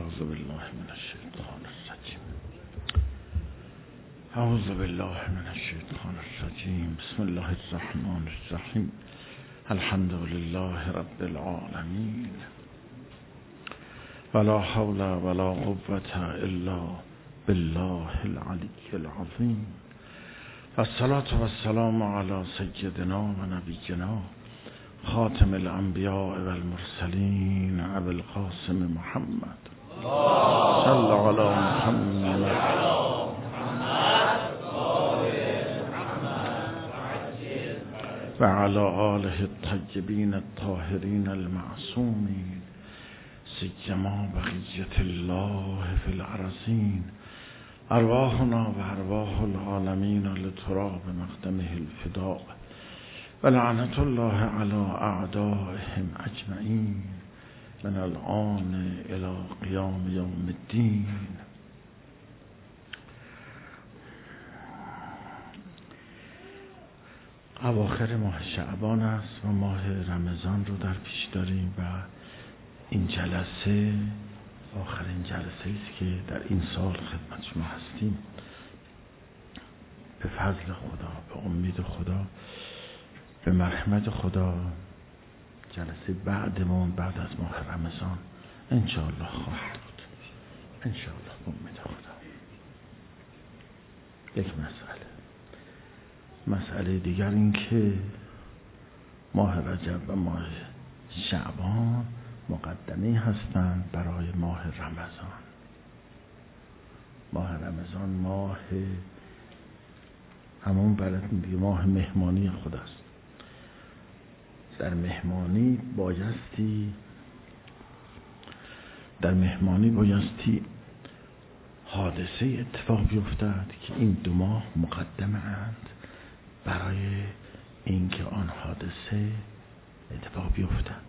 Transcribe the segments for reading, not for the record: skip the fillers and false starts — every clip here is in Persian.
اعوذ بالله من الشیطان الرجیم. اعوذ بالله من الشیطان الرجیم. بسم الله الرحمن الرحیم. الحمد لله رب العالمین. ولا حول ولا قوة الا بالله العلی العظیم. والصلاة والسلام علی سیدنا و نبینا خاتم الانبیاء والمرسلین ابی القاسم محمد صلی علی محمد و علی آله الطیبین الطاهرین المعصومین سیما بقیة الله فی الارضین. ارواحنا و ارواح العالمین لتراب مقدمه الفداء و لعنت الله علی اعدائهم اجمعین من الآن الی قیام یوم الدین. اواخر ماه شعبان است و ماه رمضان رو در پیش داریم و این جلسه آخرین جلسه است که در این سال خدمت شما هستیم. به فضل خدا، به امید خدا، به مرحمت خدا جلسه بعدمون بعد از ماه رمضان انشاءالله خواهد بود. انشاءالله به امید خدا. یک مسئله دیگر این که ماه رجب و ماه شعبان مقدمه هستند برای ماه رمضان. ماه رمضان ماه همون بلد میگه ماه مهمانی خداست. در مهمانی بایستی حادثه اتفاق بیفتد که این دو ماه مقدمه اند برای اینکه آن حادثه اتفاق بیفتد.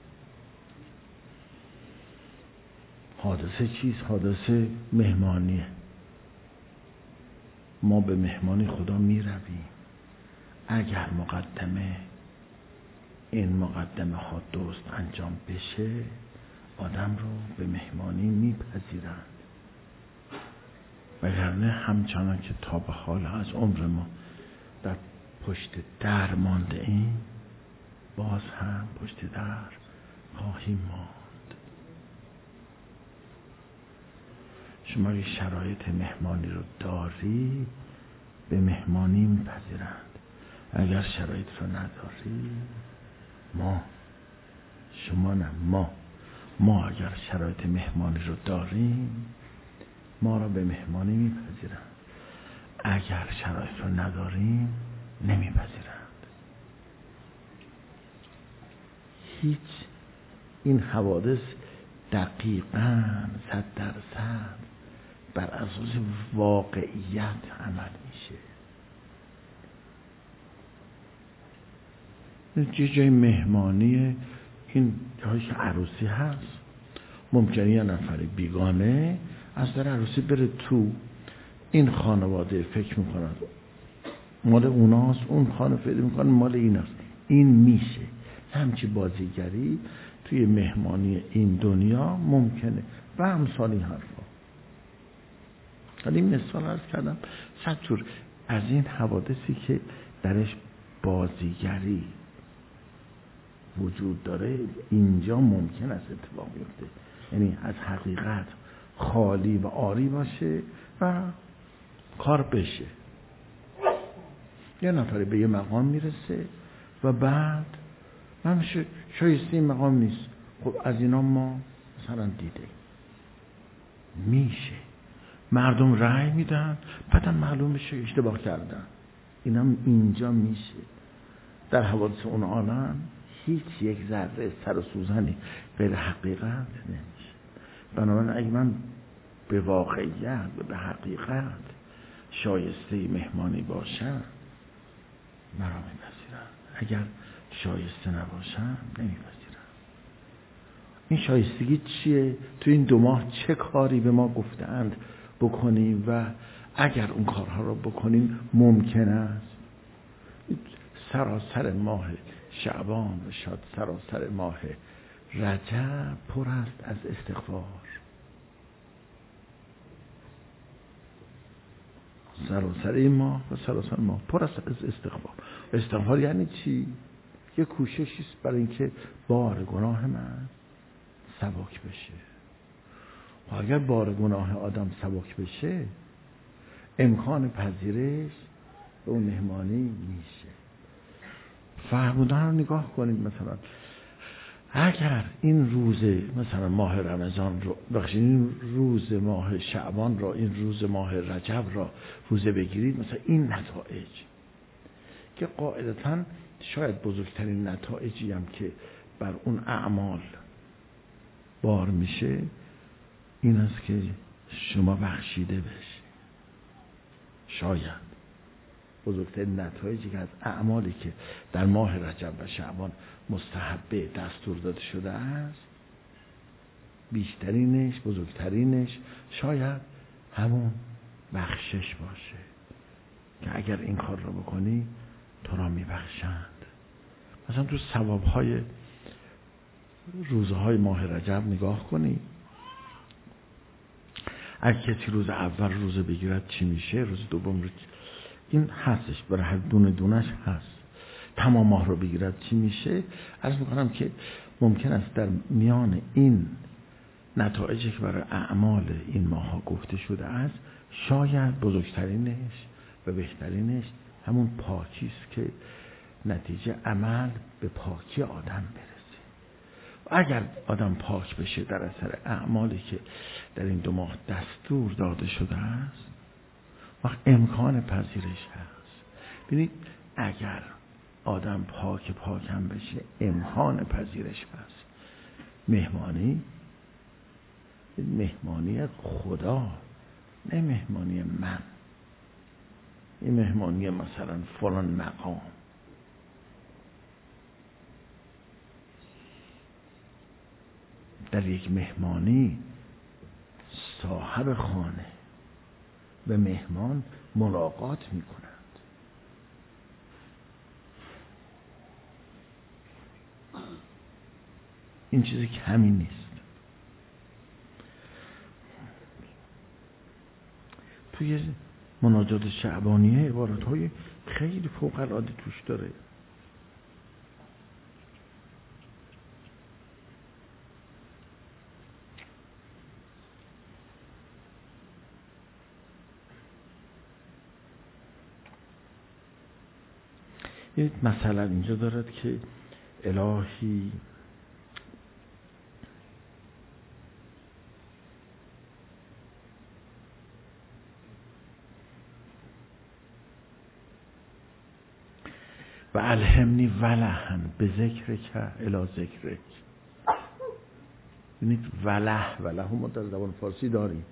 حادثه چیست؟ حادثه مهمانیه. ما به مهمانی خدا می رویم. اگر این مقدمه ها درست انجام بشه آدم رو به مهمانی میپذیرند، وگرنه همچنان که تا به حال از عمر ما در پشت در مانده ایم باز هم پشت در خواهیم ماند. شما اگه شرایط مهمانی رو داری به مهمانی میپذیرند. اگر شرایط رو نداری ما اگر شرایط مهمانی رو داریم ما را به مهمانی میپذیرند. اگر شرایط رو نداریم نمیپذیرند. هیچ این حوادث دقیقاً 100% بر اساس واقعیت عمل میشه. جای مهمانی این جایی که عروسی هست ممکنه یه نفر بیگانه از در عروسی بره تو، این خانواده فکر میکنند مال اوناست، اون خانه فکر میکنند مال ایناست. این میشه همچی بازیگری توی مهمانی این دنیا ممکنه و امثال این حرفا. حالا این مثال عرض کردم 100 جور از این حوادثی که درش بازیگری وجود داره اینجا ممکن است اتفاق بیفته. یعنی از حقیقت خالی و عاری باشه و کار بشه. یه نفری به یه مقام میرسه و بعد من شایسته این مقام نیست. خب از اینا ما مثلا دیده میشه مردم رأی میدن بعدا معلوم میشه اشتباه کردن. اینم اینجا میشه. در حوادث اون عالم هیچ یک ذره سر و سوزنی غیر حقیقت نمیشه. بنابراین اگه من به واقعیت به حقیقت شایسته مهمانی باشم مرا میپذیرم. اگر شایسته نباشم نمیپذیرم. این شایستگی چیه؟ تو این 2 ماه چه کاری به ما گفتند بکنیم و اگر اون کارها رو بکنیم ممکن است سراسر ماه شعبان و شاید سراسر ماه رجب پر است از استغفار. سراسر این ماه و سراسر ماه پر از استغفار. استغفار یعنی چی؟ یه کوششی است برای اینکه بار گناه من سبک بشه. و اگر بار گناه آدم سبک بشه، امکان پذیرش به اون مهمانی میشه. فرمودن رو نگاه کنید. مثلا اگر این روز مثلا ماه رمضان رو این روز ماه شعبان را، این روز ماه رجب را روزه بگیرید، مثلا این نتایج که قاعدتاً شاید بزرگترین نتایجی هم که بر اون اعمال بار میشه این است که شما بخشیده بشه. شاید بزرگترین نتایجی که از اعمالی که در ماه رجب و شعبان مستحبه دستور داده شده است، بیشترینش، بزرگترینش شاید همون بخشش باشه که اگر این کار رو بکنی تو را میبخشند. مثلا تو ثوابهای روزهای ماه رجب نگاه کنی، اگه کسی روز اول روزه بگیرد چی میشه، روز دوم رو این هستش، برای هر دونه دونش هست. تمام ماه رو بگیرد چی میشه. عرض میکنم که ممکن است در میان این نتایجی که برای اعمال این ماه ها گفته شده است، شاید بزرگترینش و بهترینش همون پاکی است که نتیجه عمل به پاکی آدم برسه. و اگر آدم پاک بشه در اثر اعمالی که در این 2 ماه دستور داده شده است، وقت امکان پذیرش هست. ببینید اگر آدم پاکم بشه، امکان پذیرش هست. مهمانی خدا، نه مهمانی من. این مهمانی مثلا فلان مقام. در یک مهمانی صاحب خانه و مهمان ملاقات میکنند. این چیزی کمی نیست. توی مناجات شعبانیه عبارت‌های خیلی فوق‌العاده توش داره. مثلا اینجا دارد که الهی و الهمنی ولهن به ذکرک الی ذکرک. ببینید وله ما در زبان فارسی داریم،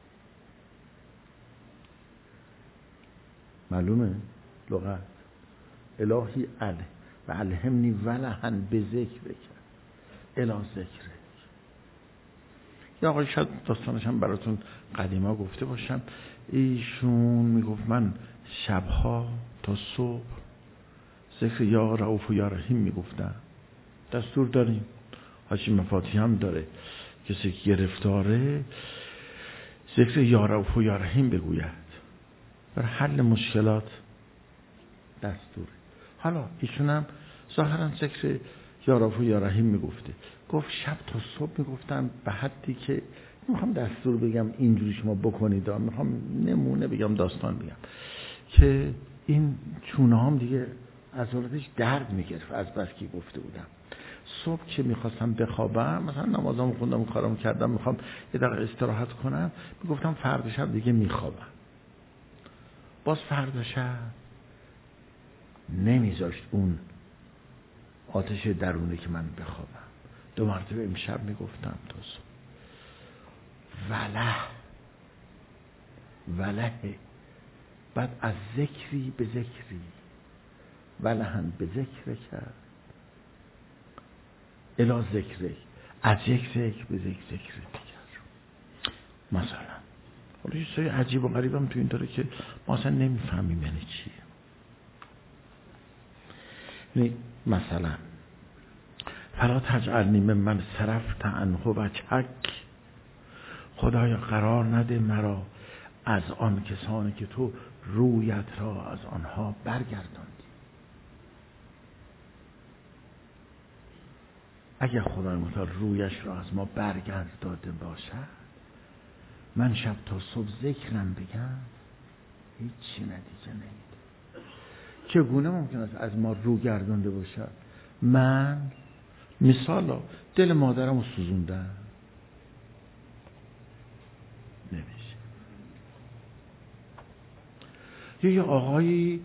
معلومه لغت. الهی و الهمنی ولهن به ذکرک الی ذکرک. یا آقای شاید داستانش هم براتون قدیما گفته باشم. ایشون میگفت من شبها تا صبح ذکر یا رؤوف و یا رحیم میگفتم. دستور داریم، حاجی مفاتیح هم داره، کسی که گرفتاره ذکر یا رؤوف و یا رحیم بگوید برای حل مشکلات. دستور. حالا ایشون هم ظاهرا ذکر یا رؤوف و یا رحیم میگفته. گفت شب تا صبح میگفتم، به حدی که میخوام دستور بگم اینجوری شما بکنید، میخوام نمونه بگم، داستان بگم که این چونه هم دیگه عضلاتش درد میگرفت از بس که گفته بودم. صبح که میخواستم بخوابم، مثلا نمازم خوندم، کارم کردم، میخوام یه دقیقه استراحت کنم، میگفتم فردا شب دیگه میخوابم. باز فردا شب نمیذاشت اون آتش درونه که من بخوابم. 2 مرتبه امشب میگفتم تا صبح. وله بعد از ذکری به ذکری، ولهن به ذکر کرد الی ذکره، از یک ذکر به یک ذکر دیگر. مثلا حالا یه سری عجیب و غریب هم تو این داره که ما اصلا نمیفهمیم یعنی چیه. مثلا فلا تجعلنی ممن صرفت عنه وجهک، خدایا قرار نده مرا از آن کسانی که تو رویت را از آنها برگرداندی. اگر خدای متعال رویش را از ما برگرداده باشد، من شب تا صبح ذکرم بگم هیچی نتیجه نمیده. چگونه ممکن است از ما رو گردانده باشد؟ من مثلا دل مادرم رو سوزوندم، نمیشه. یه آقایی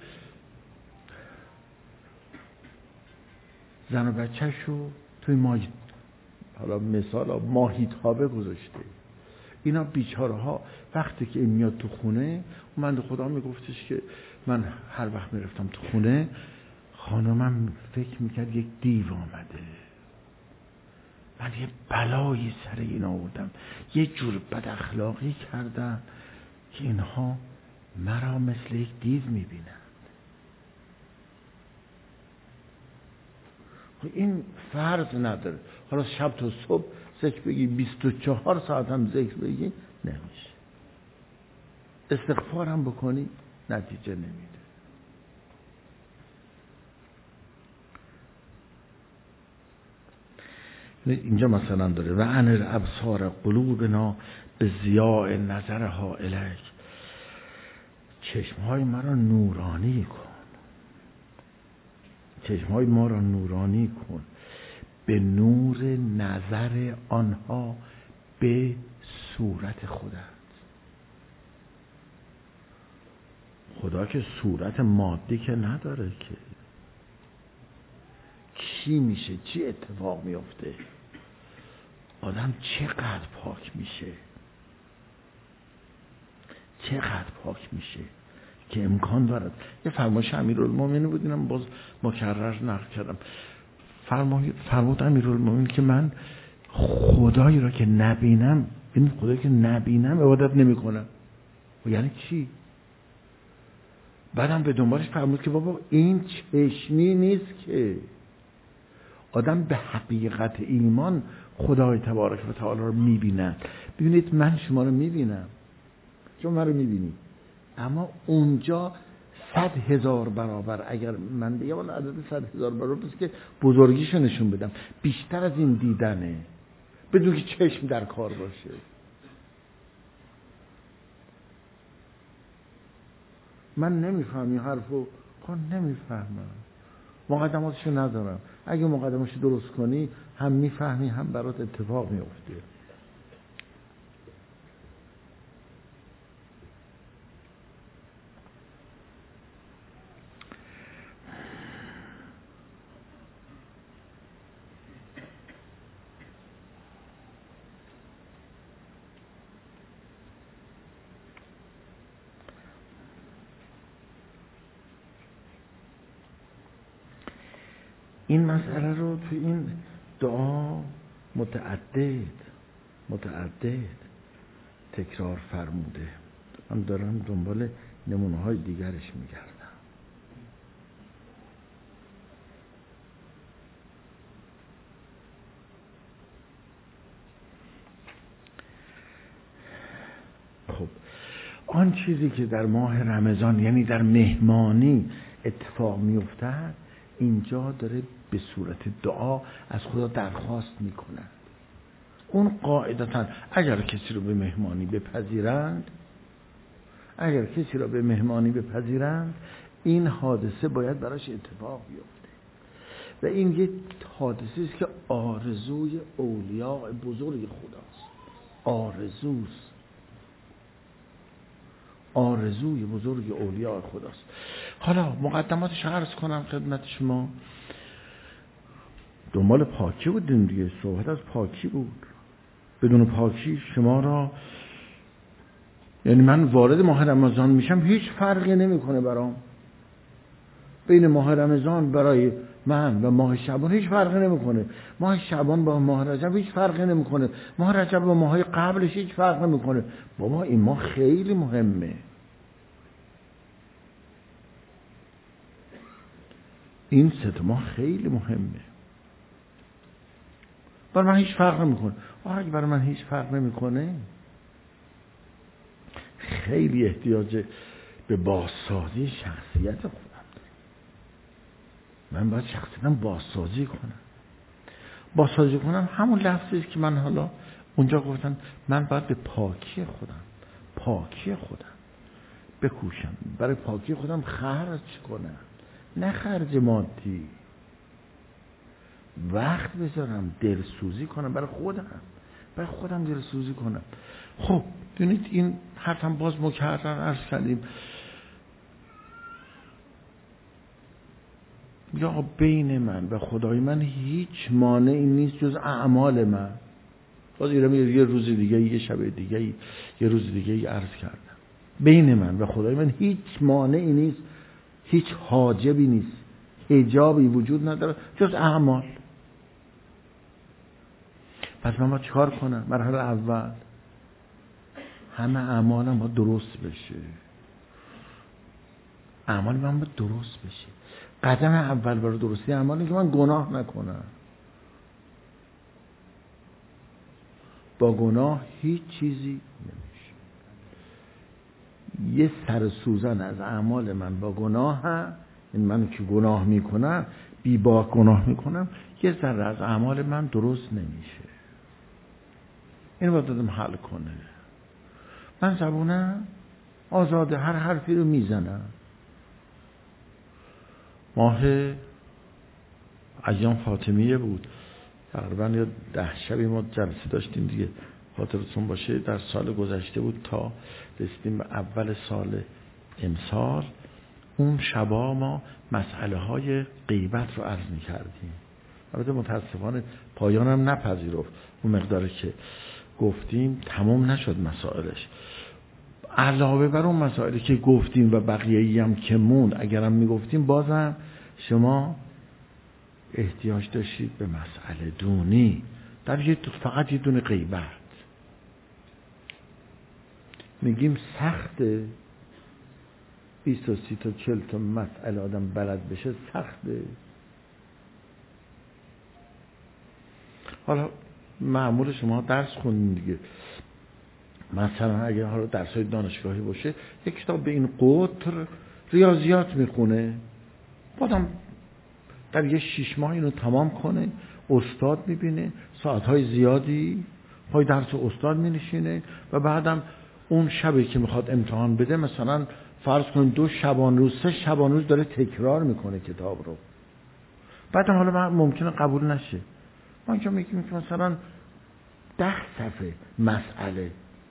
زن و بچه‌ش رو توی حالا مثلا ماهیتابه گذاشته. اینا بیچاره ها وقتی که این میاد تو خونه، من به خدا میگفتش که من هر وقت میرفتم تو خونه، خانمم فکر میکرد یک دیو آمده. من یه بلایی سر اینا آوردم، یه جور بد اخلاقی کردم که اینها مرا مثل یک دیو میبینن. این فرض نداره حالا شب تا صبح ذکر بگی، 24 ساعت هم ذکر بگی، نمیشه. استغفار هم بکنی نتیجه نمیده. اینجا مثلا داره و انر ابصار قلوبنا به ضیاء نظرها الیک، چشمهای ما را نورانی کن، چشمهای ما را نورانی کن به نور نظر آنها به صورت خودت. خدا که صورت مادی که نداره که. چی میشه؟ چی اتفاق میفته؟ آدم چقدر پاک میشه، چقدر پاک میشه که امکان دارد. یه فرمایش امیرالمومنین بود، اینم باز مکرر نقل کردم. فرمود امیرالمومنین که من خدایی را که نبینم، این خدایی که نبینم عبادت نمی کنم. و یعنی چی؟ بعدم به دنبالش فرمود که بابا این چشمی نیست که. آدم به حقیقت ایمان خدای تبارک و تعالی رو میبینه. ببینید من شما رو میبینم، شما من رو میبینید، اما اونجا 100,000 برابر، اگر من بگم اون عدد 100,000 برابر بس که بزرگیشو نشون بدم، بیشتر از این دیدنه، بدون که چشم در کار باشه. من نمیفهم این حرفو، نمیفهمم، مقدماتشو ندارم. اگه مقدماتشو درست کنی هم میفهمی هم برات اتفاق میفته. این مسئله رو تو این دعا متعدد تکرار فرموده. من دارم دنبال نمونه های دیگرش میگردم. خب آن چیزی که در ماه رمضان یعنی در مهمانی اتفاق میافتد، اینجا داره به صورت دعا از خدا درخواست میکنن. اون قاعدتاً اگر کسی رو به مهمانی بپذیرند، این حادثه باید براش اتفاق بیفته. و این یک حادثه است که آرزوی اولیاء بزرگ خداست. آرزوی بزرگ اولیاء خداست. حالا مقدماتش عرض کنم خدمت شما. دنبال پاکی بودیم دیگه، صحبت از پاکی بود. بدون پاکی شما را، یعنی من وارد ماه رمضان میشم هیچ فرقی نمیکنه برام. بین ماه رمضان برای من و ماه شعبان هیچ فرقی نمیکنه. ماه شعبان با ماه رجب هیچ فرقی نمیکنه. ماه رجب با ماهای قبلش هیچ فرق نمیکنه. بابا این ماه خیلی مهمه. این 3 ماه خیلی مهمه. برای من هیچ فرق نمیکنه. اگه برای من هیچ فرق نمیکنه، خیلی احتیاج به بازسازی شخصیت خودم دارم. من باید شخصیتم بازسازی کنم. بازسازی کنم همون لفظی که من حالا اونجا گفتم، من باید به پاکی خودم بکوشم، برای پاکی خودم خرج کنم، نه خرج مادی، وقت بذارم، دلسوزی کنم برای خودم دلسوزی کنم. خب ببینید این حرفم باز مکرر عرض کردیم، یا بین من و خدای من هیچ مانعی نیست جز اعمال من. باز ایرم یه روز دیگه، یه شب دیگه، یه روز دیگه عرض کردم، بین من و خدای من هیچ مانعی نیست، هیچ حاجبی نیست، حجابی وجود نداره جز اعمال. پس من باید چیکار کنم؟ مرحله اول همه اعمالم باید درست بشه، اعمال من باید درست بشه. قدم اول برای درستی اعمالی که من گناه نکنم. با گناه هیچ چیزی نمیشه. یه سر سوزن از اعمال من با گناه هم، این من که گناه میکنم، بی باک گناه میکنم، یه ذره از اعمال من درست نمیشه. اینو باید دادم حل کنه. من زبونم آزاده، هر حرفی رو میزنم. ماه ایام فاطمیه بود، تقریبا یا 10 شبی ما جلسه داشتیم دیگه، خاطرتون باشه در سال گذشته بود تا رسیدیم به اول سال امسال. اون شبا ما مسئله های غیبت رو عرض می کردیم. البته متاسفانه پایانم نپذیرفت، اون مقداری که گفتیم تمام نشد مسائلش. علاوه بر اون مسائلی که گفتیم و بقیه‌ای هم که موند، اگرم میگفتیم بازم شما احتیاج داشتید به مسئله دونی در فقط یه دونه غیبت. میگیم سخته 20 تا 30 تا 40 تا مسئله آدم بلد بشه، سخته. حالا معمول شما درس خوندین دیگه، مثلا اگر حالا درس‌های دانشگاهی باشه یک کتاب به این قطر ریاضیات میخونه، بعدم در یه 6 ماه اینو تمام کنه، استاد میبینه، ساعتهای زیادی پای درس استاد مینشینه و بعدم اون شبی که میخواد امتحان بده مثلا فرض کن 2 شبانه روز 3 شبانه روز داره تکرار میکنه کتاب رو. بعدم حالا ممکنه قبول نشه. ما اینجا میگیم که مثلا 10 صفحه مسئله،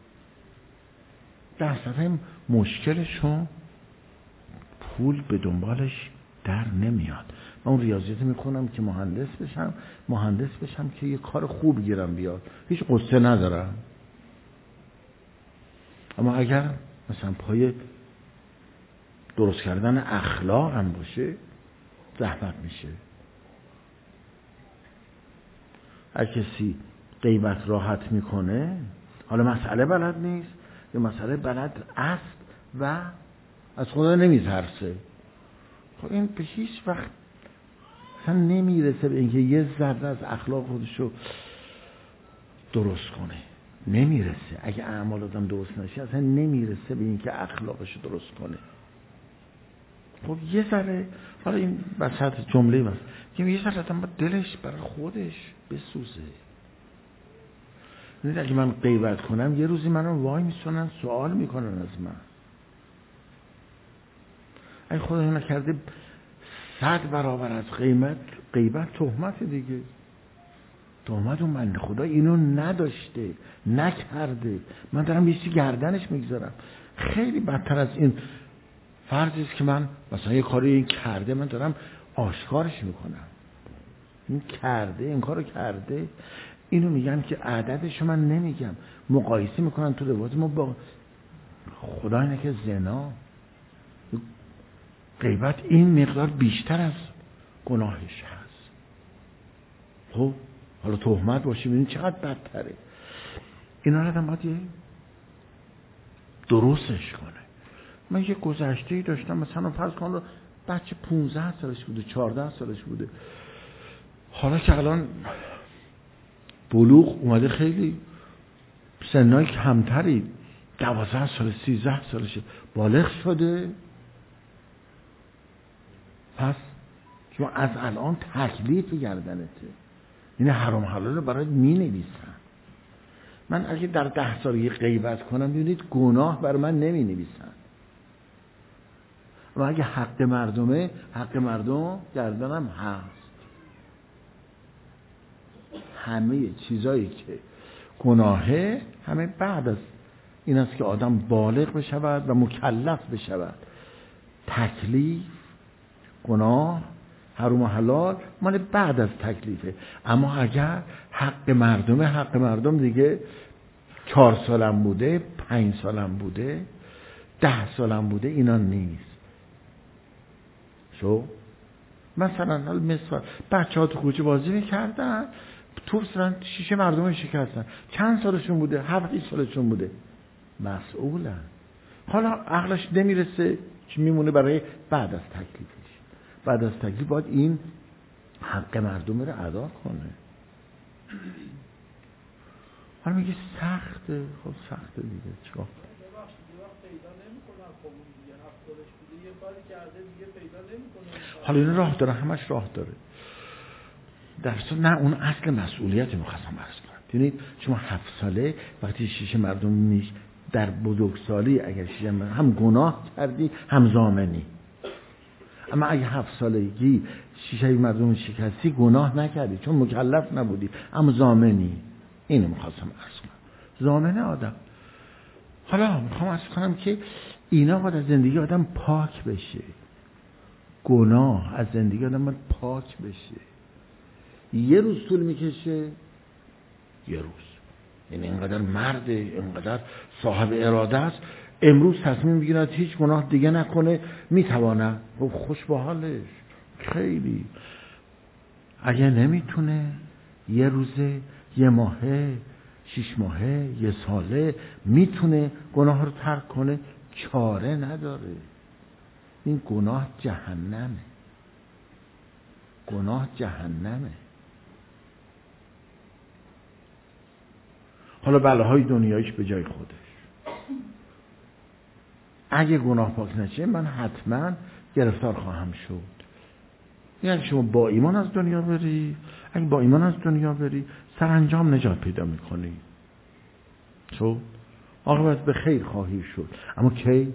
10 صفحه مشکلشون پول به دنبالش در نمیاد. من اون ریاضیات میخونم که مهندس بشم که یه کار خوب گیرم بیاد، هیچ قصه ندارم. اما اگر مثلا پای درست کردن اخلاق هم باشه زحمت میشه. هر کسی غیبت راحت میکنه، حالا مسئله بلد نیست یا مسئله بلد است و از خدا نمیترسه، خب این به هیچ وقت اصلا نمیرسه به اینکه یه ذره از اخلاق خودشو درست کنه. نمیرسه. اگه اعمال آدم درست نشه اصلا نمیرسه به اینکه اخلاقشو درست کنه. خب یه ذره، حالا این وسط جمله بس که یه ذره آدم با دلش برای خودش بسوزه. اگه من غیبت کنم یه روزی منو وای میسونن سوال میکنن از من. اگه خدا نکرده 100 برابر از غیبت تهمت دیگه. تهمت اون من خدا اینو نداشته، نکرده، من دارم یه چیزی گردنش میگذارم. خیلی بدتر از این فرضی است که من مثلا یه کاری این کرده، من دارم آشکارش میکنم. این کرده، این کارو کرده. اینو میگن که عددشو من نمیگم، مقایسه میکنن تو روایت ما با خدای نکرده زنا، غیبت این مقدار بیشتر از گناهش هست. خب حالا تهمت باشه ببین چقدر بدتره. اینا رو آدم باید درستش کنه. من یه گذشته‌ای داشتم، مثلا فرض کن بچه 15 سالش بوده، 14 سالش بوده، حالا که الان بلوغ اومده خیلی سنای کمتری 12 سال 13 سالشه بالغ شده. پس شما از الان تکلیف گردنته، این حرام حلال رو برات می نویسن. من اگه در 10 سالگی غیبت کنم ببینید گناه بر من نمی نویسن، و اگه حق مردمه حق مردم گردنم هست. همه چیزایی که گناهه همه بعد از این است که آدم بالغ بشود و مکلف بشود. تکلیف، گناه، حرام و حلال مال بعد از تکلیفه. اما اگر حق مردمه، حق مردم دیگه 4 سالم بوده، 5 سالم بوده، 10 سالم بوده، اینا نیست. مثلا مثال بچه‌ها تو کوچه بازی می‌کردن، توپ زدن شیشه مردم رو شکستن. چند سالشون بوده؟ 7 سالشون بوده. مسئولن. حالا عقلش نمیرسه، چی میمونه برای بعد از تکلیفش. بعد از تکلیف باید این حق مردم رو ادا کنه. حالا میگه سخته. خب سخته دیگه، چیکار کنم؟ حالا این راه داره، همش راه داره. در اصل نه، اون اصل مسئولیت میخواستم عرض کنم. ببینید شما 7 ساله وقتی شیشه مردم در بزرگسالی اگر شیشه مردم هم گناه کردی هم ضامنی. اما اگه 7 سالگی شیشه مردم شکستی گناه نکردی چون مکلف نبودی، اما ضامنی. اینو میخواستم عرض کنم، ضامن آدم. حالا میخوام عرض کنم که اینا باید از زندگی آدم پاک بشه. گناه از زندگی آدم باید پاک بشه. یه روز طول میکشه، یه روز. یعنی اینقدر مرده، اینقدر صاحب اراده است، امروز تصمیم بگیرد هیچ گناه دیگه نکنه، میتوانه. خب خوش به حالش خیلی. اگه نمیتونه، یه روزه، یه ماهه، 6 ماهه، یه ساله میتونه گناه رو ترک کنه، چاره نداره. این گناه جهنمه. گناه جهنمه. حالا بلاهای دنیایش به جای خودش. اگه گناه پاک نشه من حتما گرفتار خواهم شد. یعنی شما با ایمان از دنیا بری، اگه با ایمان از دنیا بری سرانجام نجات پیدا میکنی. عاقبت به خیر خواهی شد. اما کی؟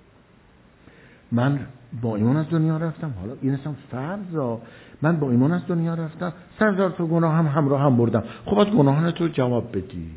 من با ایمان از دنیا رفتم، حالا این اصلا فرضا، من با ایمان از دنیا رفتم، 100,000 تا گناه هم همراه هم بردم. خب باید گناهان تو جواب بدی.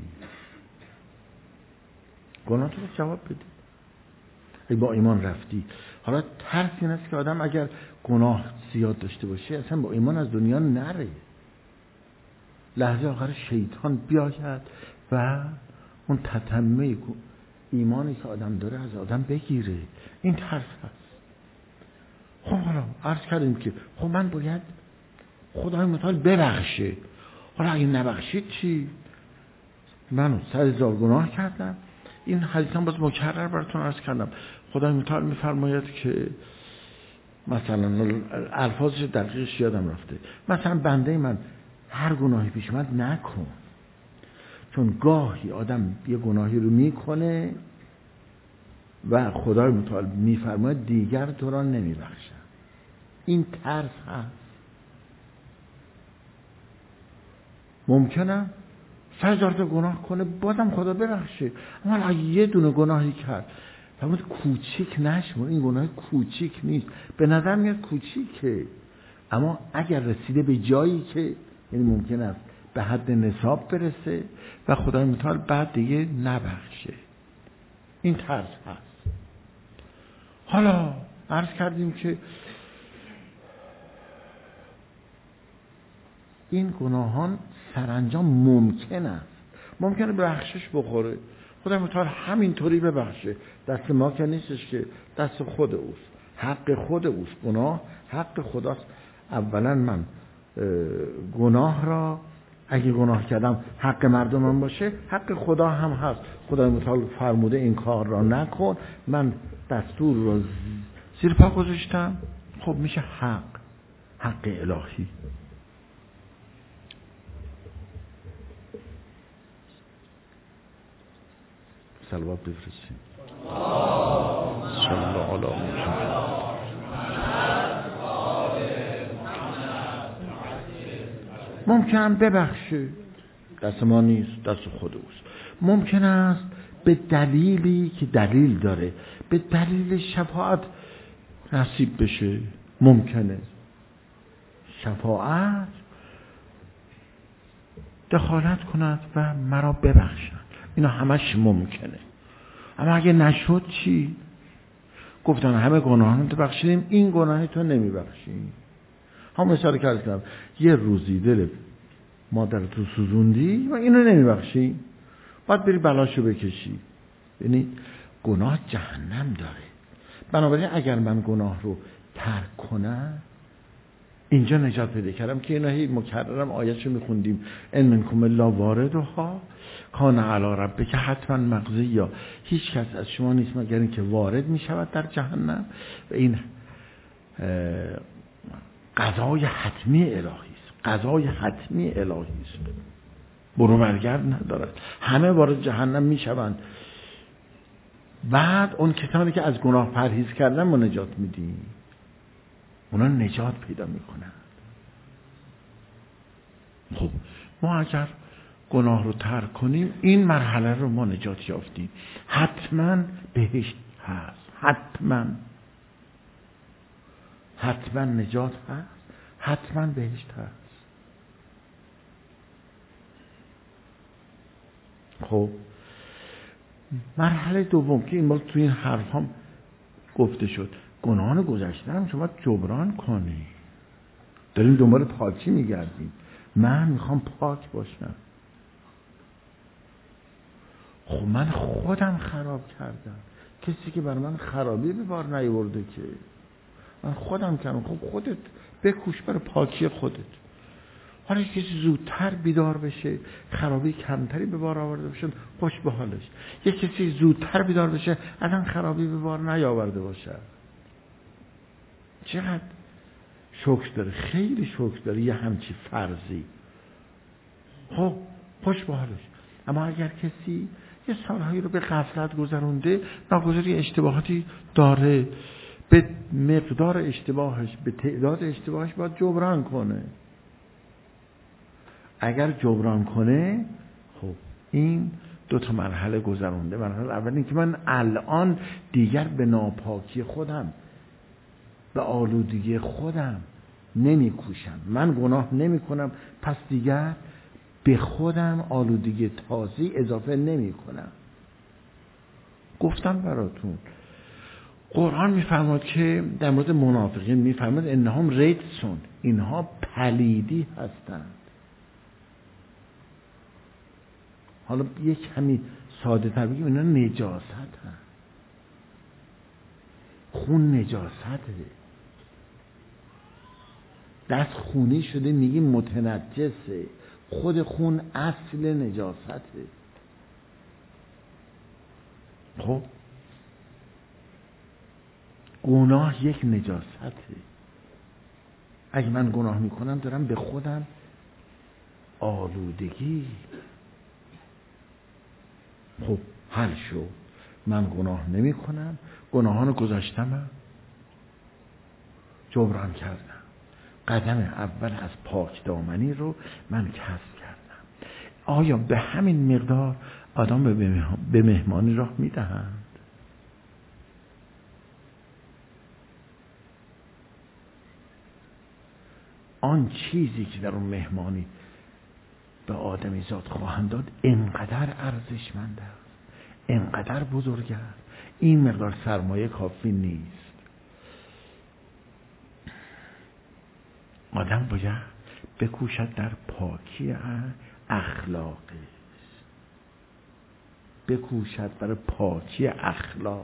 گناه تو جواب بدی. ای با ایمان رفتی. حالا ترس این است که آدم اگر گناه زیاد داشته باشه اصلا با ایمان از دنیا نره. لحظه آخر شیطان بیاید و اون تتمه ایمانی که آدم داره از آدم بگیره. این ترس هست. خب حالا عرض کردیم که خب من باید خدای متعال ببخشه. حالا اگه نبخشید چی؟ من 100,000 گناه کردم. این حدیث هم باز مکرر براتون عرض کردم. خدای متعال میفرماید که مثلا الفاظش دقیقش یادم رفته، مثلا بنده من هر گناهی پیش اومد نکن، چون گاهی آدم یه گناهی رو میکنه و خدای متعال میفرماید دیگر تو را نمیبخشم. این ترس هست. ممکنه 100,000 تا گناه کنه بازم خدا ببخشه، اما اگه یه دونه گناهی کرد فرمود کوچیک نشمر، این گناه کوچیک نیست، به نظر میاد کوچیکه، اما اگر رسیده به جایی که یعنی ممکن است به حد نصاب برسه و خدای متعال بعد دیگه نبخشه. این ترس هست. حالا عرض کردیم که این گناهان سرانجام ممکن است، ممکنه بخشش بخوره، خدای متعال همینطوری ببخشه. دست ما که نیستش، که دست خود اوست، حق خود اوست. گناه حق خداست. اولا من گناه را اگه گناه کردم حق مردمم باشه، حق خدا هم هست. خدای متعال فرموده این کار را نکن، من دستور را زیر پا گذاشتم، خب میشه حق الهی. صلوات بفرستیم. صلی الله علی محمد. ممکن ببخشه، دست ما نیست، دست خود اوست. ممکن است به دلیلی که دلیل داره، به دلیل شفاعت نصیب بشه. ممکنه شفاعت دخالت کند و مرا ببخشند. اینا همش ممکنه. اما اگه نشد چی؟ گفتن همه گناهان رو بخشیدیم، این گناهی تو نمیبخشیم. هم مثال کردم یه روزی دل مادرت رو سوزوندی و اینو نمیبخشی، باید بری بلاشو بکشی. یعنی گناه جهنم داره. بنابراین اگر من گناه رو ترک کنم اینجا نجات پیدا کردم که اینو هی مکررم آیاتشو میخوندیم ان منکم الا واردها کان علی ربک حتما مقضیا. هیچ کس از شما نیست مگر اینکه وارد میشود در جهنم و این قضای حتمی الهی است. قضای حتمی الهی است، برو برگرد ندارد. همه وارد جهنم میشوند. بعد اون کسانی که از گناه پرهیز کردن ما نجات میدیم، اونا نجات پیدا میکنن. خب ما اگر گناه رو ترک کنیم این مرحله رو ما نجات یافتیم. حتما بهشت هست، حتما نجات هست، حتما بهشت هست. خب مرحله دوم که این بار تو این حرف هم گفته شد، گناهان گذشته هم شما جبران کنی. داریم دنبال پاکی میگردیم. من میخوام پاک باشم. خب من خودم خراب کردم. کسی که برای من خرابی به بار نیاورده که من خودم کردم. خب خودت بکوش برای پاکی خودت. حالا کسی زودتر بیدار بشه، خرابی کمتری به بار آورده باشه، خوش به حالش. یک کسی زودتر بیدار بشه، اصلا خرابی به بار نیاورده باشه. چقدر شکر داره، خیلی شکر داره یه همچی فرضی. خب خوش به حالش. اما اگر کسی یه سالهایی رو به غفلت گذرونده، ناگزیری اشتباهاتی داره، به مقدار اشتباهش، به تعداد اشتباهش باید جبران کنه. اگر جبران کنه، خب این دو تا مرحله گذرونده. مرحله اول این که من الان دیگر به ناپاکی خودم، به آلودگی خودم نمی کوشم. من گناه نمی کنم، پس دیگر به خودم آلودگی تازه اضافه نمی کنم. گفتم براتون قرآن میفرماد که در مورد منافقین میفرماد انهم رجسون، اینها پلیدی هستند. حالا یک کمی ساده تر بگیم اینا نجاست هست. خون نجاسته، دست خونی شده میگیم متنجسه. خود خون اصل نجاسته. خب گناه یک نجاسته. اگه من گناه میکنم دارم به خودم آلودگی. خب حل شد، من گناه نمی کنم، گناهان گذاشتم جبران کردم. قدم اول از پاک دامنی رو من کسب کردم. آیا به همین مقدار آدم به مهمانی راه می دهند؟ آن چیزی که در اون مهمانی به آدمی زاد خواهند داد انقدر ارزشمند است، انقدر بزرگ است. این مقدار سرمایه کافی نیست. آدم باید بکوشد در پاکی اخلاقش، بکوشد برای پاکی اخلاقش.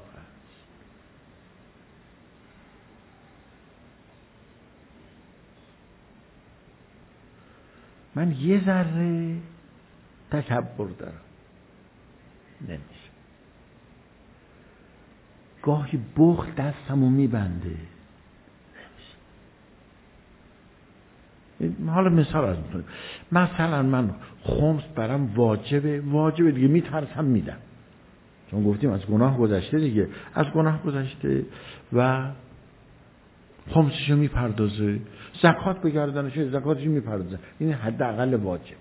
من یه ذره تکبر دارم، نمیشه. گاهی بخل دستمو میبنده، نمیشه. حالا مثال از میکنم. مثلا من خمس برام واجبه دیگه، میترسم میدم. چون گفتیم از گناه گذشته دیگه، از گناه گذشته و خمسشو میپردازه، زکات به گردنش، زکاتشو میپردازه. این حداقل واجب.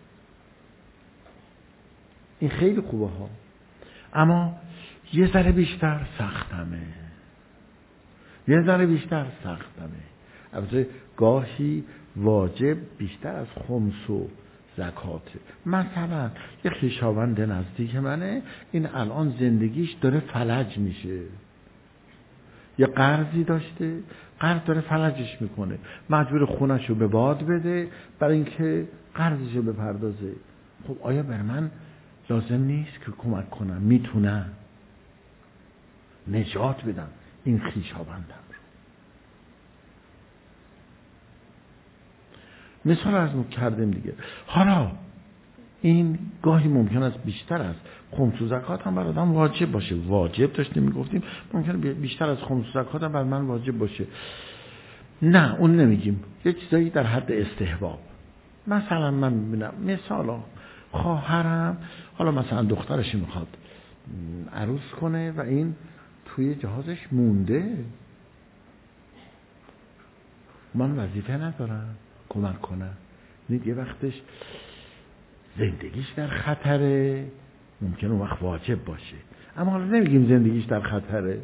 این خیلی خوبه ها، اما یه ذره بیشتر سختمه، یه ذره بیشتر سختمه. البته گاهی واجب بیشتر از خمس و زکاته. مثلا یه خویشاوند نزدیک منه، این الان زندگیش داره فلج میشه، یه قرضی داشته، قرض داره فلجش میکنه، مجبور خونه‌شو به باد بده برای اینکه قرضشو بپردازه. خب آیا بر من لازم نیست که کمک کنم؟ میتونم نجات بدم این خویشاوندم رو. مثال از ما کردیم دیگه. حالا این گاهی ممکن است بیشتر از خمس و زکات هم بر آدم واجب باشه. واجب داشتیم میگفتیم، ممکن بیشتر از خمس و زکات هم بر من واجب باشه. نه اون نمیگیم، یه چیزایی در حد استحباب. مثلا من میبینم مثلا خواهرم، حالا مثلا دخترش میخواد عروس کنه و این توی جهازش مونده، من وظیفه ندارم کمک کنم. یه وقتش زندگیش در خطره، ممکنه اون وقت واجب باشه. اما حالا نمیگیم زندگیش در خطره،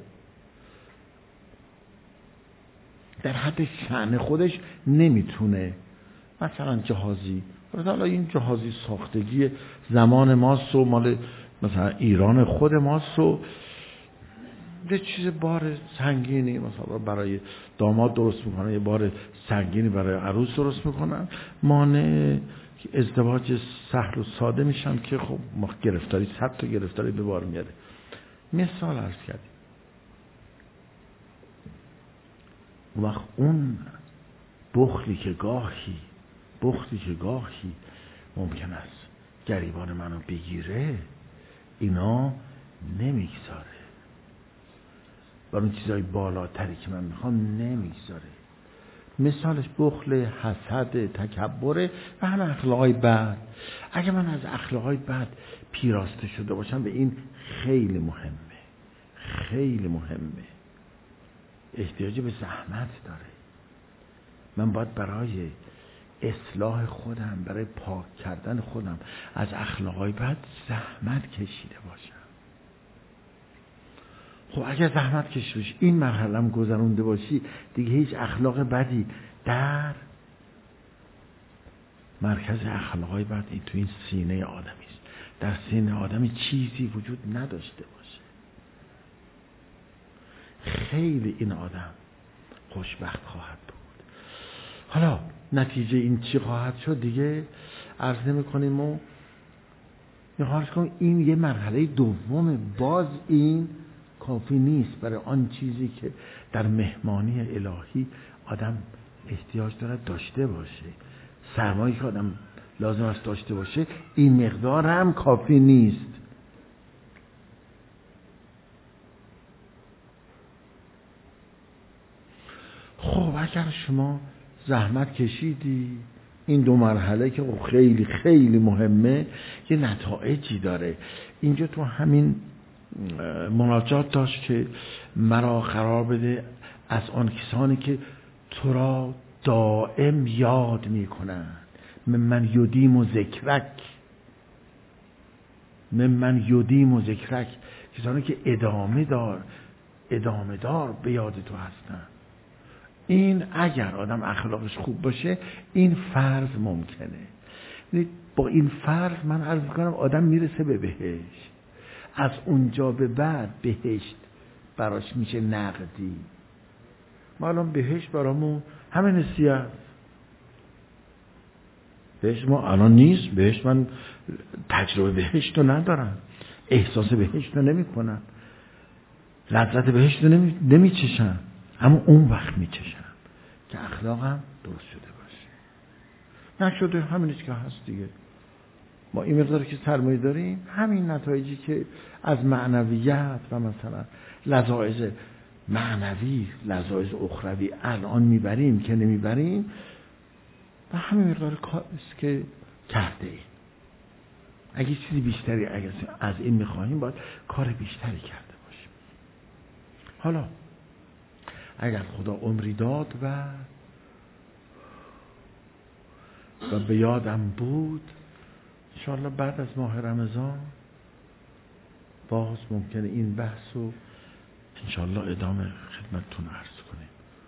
در حد شأن خودش نمیتونه مثلا جهازی، حالا این جهازی ساختگی زمان ماست و مال مثلا ایران خود ماست و یه چیز بار سنگینی مثلا برای داماد درست میکنن، یه بار سنگینی برای عروس درست میکنن، مانع ازدواج سهل و ساده میشن که خب گرفتاری، 100 تا گرفتاری به بار میاره. مثال عرض کردیم. اون وقت اون بخلی که گاهی ممکن است گریبان منو بگیره، اینا نمیگذاره، و اون چیزای بالاتری که من میخوام نمیگذاره. مثالش بخل، حسد، تکبره و هم اخلاقای بد. اگه من از اخلاقای بد پیراسته شده باشم، به این خیلی مهمه، احتیاج به زحمت داره. من باید برای اصلاح خودم، برای پاک کردن خودم از اخلاقای بد زحمت کشیده باشم. خب اگر زحمت کشیده باشی، این مرحله هم گذرونده باشی، دیگه هیچ اخلاق بدی در مرکز اخلاقای بد این تو این سینه آدمی است. در سینه آدمی چیزی وجود نداشته باشه. خیلی این آدم خوشبخت خواهد بود. حالا نتیجه این چی خواهد شد دیگه عرض نمی کنیم و میخواهش کنیم. این یه مرحله دوم، باز این کافی نیست برای آن چیزی که در مهمانی الهی آدم احتیاج دارد داشته باشه. سرمایه‌ای که آدم لازم است داشته باشه، این مقدار هم کافی نیست. خب اگر شما زحمت کشیدی، این دو مرحله که خیلی خیلی مهمه، یه نتایجی داره. اینجا تو همین مناجات داشت که مرا قرار بده از آن کسانی که تو را دائم یاد میکنند، من یدیم و ذکرک، کسانی که ادامه دار به یاد تو هستن. این اگر آدم اخلاقش خوب باشه، این فرض ممکنه. با این فرض من عرض میکنم آدم میرسه به بهشت. از اونجا به بعد بهشت براش میشه نقدی. ما الان بهشت برامون همه نسیه. بهشت ما الان نیست. بهشت من تجربه بهشت رو ندارم، احساس بهشت رو نمی کنم، لذت بهشت رو نمیچشم، اما اون وقت میچشم که اخلاقم درست شده باشه. نشده همینیست که هست دیگه. ما این مقداری که سرمایه داریم، همین نتایجی که از معنویت و مثلا لذایز معنوی، لذایز اخروی الان میبریم که نمیبریم، و همین مقدار کاریست که کرده ایم. اگه چیزی بیشتری از این میخواهیم باید کار بیشتری کرده باشیم. حالا اگر خدا عمری داد و به یادم بود، انشاءالله بعد از ماه رمضان باز ممکنه این بحث رو انشاءالله ادامه خدمتتون عرض کنیم.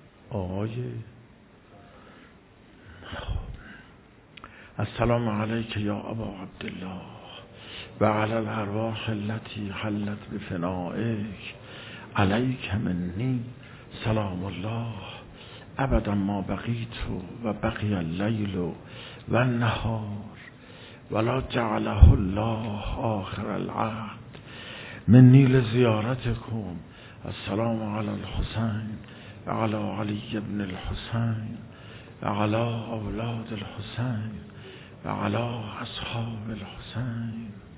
السلام علیک یا ابا عبدالله و علی الارواح التي حلت بفنائک، علیک منی سلام الله ابدا ما بقیت و بقی اللیل و النهار ولا جعله الله آخر العهد منی لزیارتکم. السلام علی الحسین و علی علی ابن الحسین و علی اولاد الحسین و علی اصحاب الحسین.